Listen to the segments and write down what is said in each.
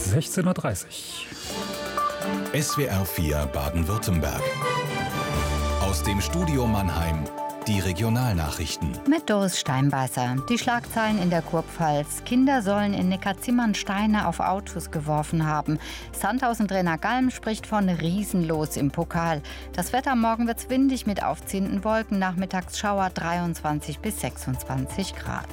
16:30 Uhr. SWR 4 Baden-Württemberg. Aus dem Studio Mannheim, die Regionalnachrichten. Mit Doris Steinbeißer. Die Schlagzeilen in der Kurpfalz. Kinder sollen in Neckarzimmern Steine auf Autos geworfen haben. Sandhausen-Trainer Galm spricht von Riesenlos im Pokal. Das Wetter: morgen wird's windig mit aufziehenden Wolken, nachmittags Schauer, 23 bis 26 Grad.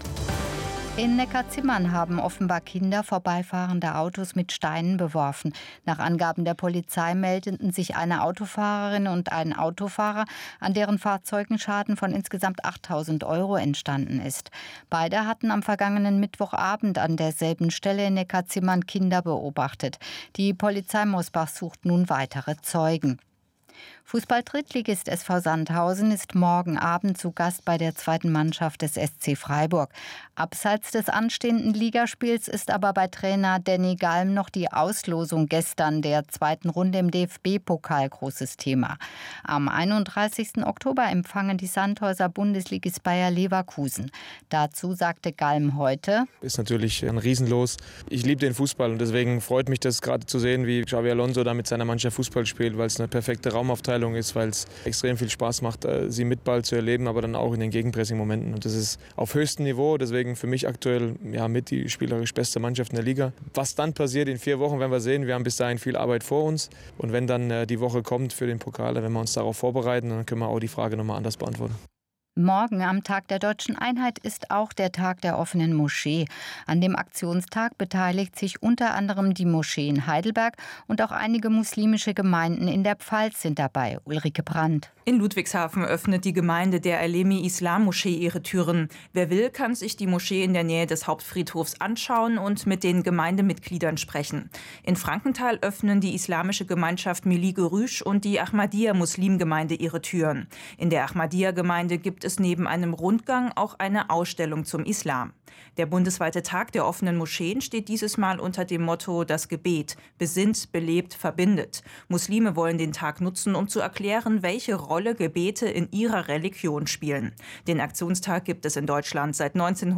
In Neckarzimmern haben offenbar Kinder vorbeifahrende Autos mit Steinen beworfen. Nach Angaben der Polizei meldeten sich eine Autofahrerin und ein Autofahrer, an deren Fahrzeugen Schaden von insgesamt 8.000 € entstanden ist. Beide hatten am vergangenen Mittwochabend an derselben Stelle in Neckarzimmern Kinder beobachtet. Die Polizei Mosbach sucht nun weitere Zeugen. Fußball-Drittligist SV Sandhausen ist morgen Abend zu Gast bei der zweiten Mannschaft des SC Freiburg. Abseits des anstehenden Ligaspiels ist aber bei Trainer Danny Galm noch die Auslosung gestern der zweiten Runde im DFB-Pokal großes Thema. Am 31. Oktober empfangen die Sandhäuser Bundesligist Bayer Leverkusen. Dazu sagte Galm heute: Ist natürlich ein Riesenlos. Ich liebe den Fußball und deswegen freut mich das gerade zu sehen, wie Xabi Alonso da mit seiner Mannschaft Fußball spielt, weil es eine perfekte Raumaufteilung ist, weil es extrem viel Spaß macht, sie mit Ball zu erleben, aber dann auch in den Gegenpressing-Momenten. Und das ist auf höchstem Niveau, deswegen für mich aktuell mit die spielerisch beste Mannschaft in der Liga. Was dann passiert in 4 Wochen, werden wir sehen. Wir haben bis dahin viel Arbeit vor uns. Und wenn dann die Woche kommt für den Pokal, wenn wir uns darauf vorbereiten, dann können wir auch die Frage nochmal anders beantworten. Morgen am Tag der Deutschen Einheit ist auch der Tag der offenen Moschee. An dem Aktionstag beteiligt sich unter anderem die Moschee in Heidelberg und auch einige muslimische Gemeinden in der Pfalz sind dabei. Ulrike Brandt. In Ludwigshafen öffnet die Gemeinde der Alemi-Islam-Moschee ihre Türen. Wer will, kann sich die Moschee in der Nähe des Hauptfriedhofs anschauen und mit den Gemeindemitgliedern sprechen. In Frankenthal öffnen die islamische Gemeinschaft Melige Rüsch und die Ahmadiyya-Muslimgemeinde ihre Türen. In der Ahmadiyya-Gemeinde gibt es neben einem Rundgang auch eine Ausstellung zum Islam. Der bundesweite Tag der offenen Moscheen steht dieses Mal unter dem Motto „Das Gebet besinnt, belebt, verbindet“. Muslime wollen den Tag nutzen, um zu erklären, welche Rolle Gebete in ihrer Religion spielen. Den Aktionstag gibt es in Deutschland seit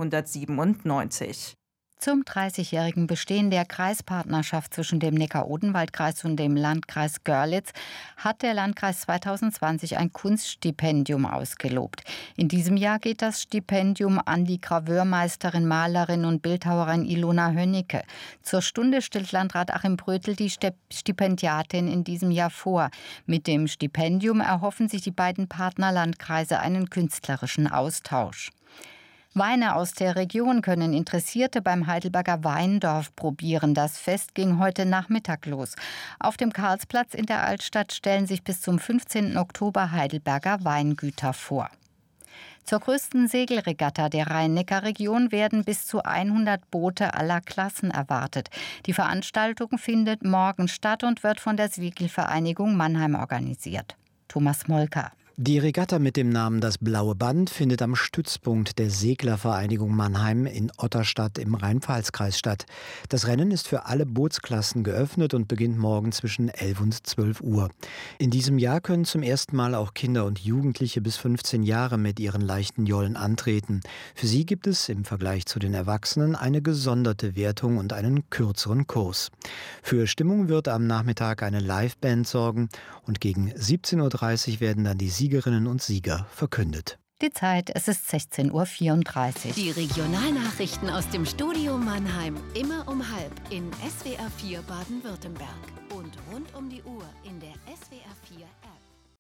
1997. Zum 30-jährigen Bestehen der Kreispartnerschaft zwischen dem Neckar-Odenwald-Kreis und dem Landkreis Görlitz hat der Landkreis 2020 ein Kunststipendium ausgelobt. In diesem Jahr geht das Stipendium an die Graveurmeisterin, Malerin und Bildhauerin Ilona Hönnecke. Zur Stunde stellt Landrat Achim Brötel die Stipendiatin in diesem Jahr vor. Mit dem Stipendium erhoffen sich die beiden Partnerlandkreise einen künstlerischen Austausch. Weine aus der Region können Interessierte beim Heidelberger Weindorf probieren. Das Fest ging heute Nachmittag los. Auf dem Karlsplatz in der Altstadt stellen sich bis zum 15. Oktober Heidelberger Weingüter vor. Zur größten Segelregatta der Rhein-Neckar-Region werden bis zu 100 Boote aller Klassen erwartet. Die Veranstaltung findet morgen statt und wird von der Segelvereinigung Mannheim organisiert. Thomas Molker. Die Regatta mit dem Namen Das Blaue Band findet am Stützpunkt der Seglervereinigung Mannheim in Otterstadt im Rhein-Pfalz-Kreis statt. Das Rennen ist für alle Bootsklassen geöffnet und beginnt morgen zwischen 11 und 12 Uhr. In diesem Jahr können zum ersten Mal auch Kinder und Jugendliche bis 15 Jahre mit ihren leichten Jollen antreten. Für sie gibt es im Vergleich zu den Erwachsenen eine gesonderte Wertung und einen kürzeren Kurs. Für Stimmung wird am Nachmittag eine Liveband sorgen und gegen 17:30 Uhr werden dann die Siegerinnen und Sieger verkündet. Die Zeit, es ist 16:34 Uhr. Die Regionalnachrichten aus dem Studio Mannheim, immer um 12:30 in SWR 4 Baden-Württemberg und rund um die Uhr in der SWR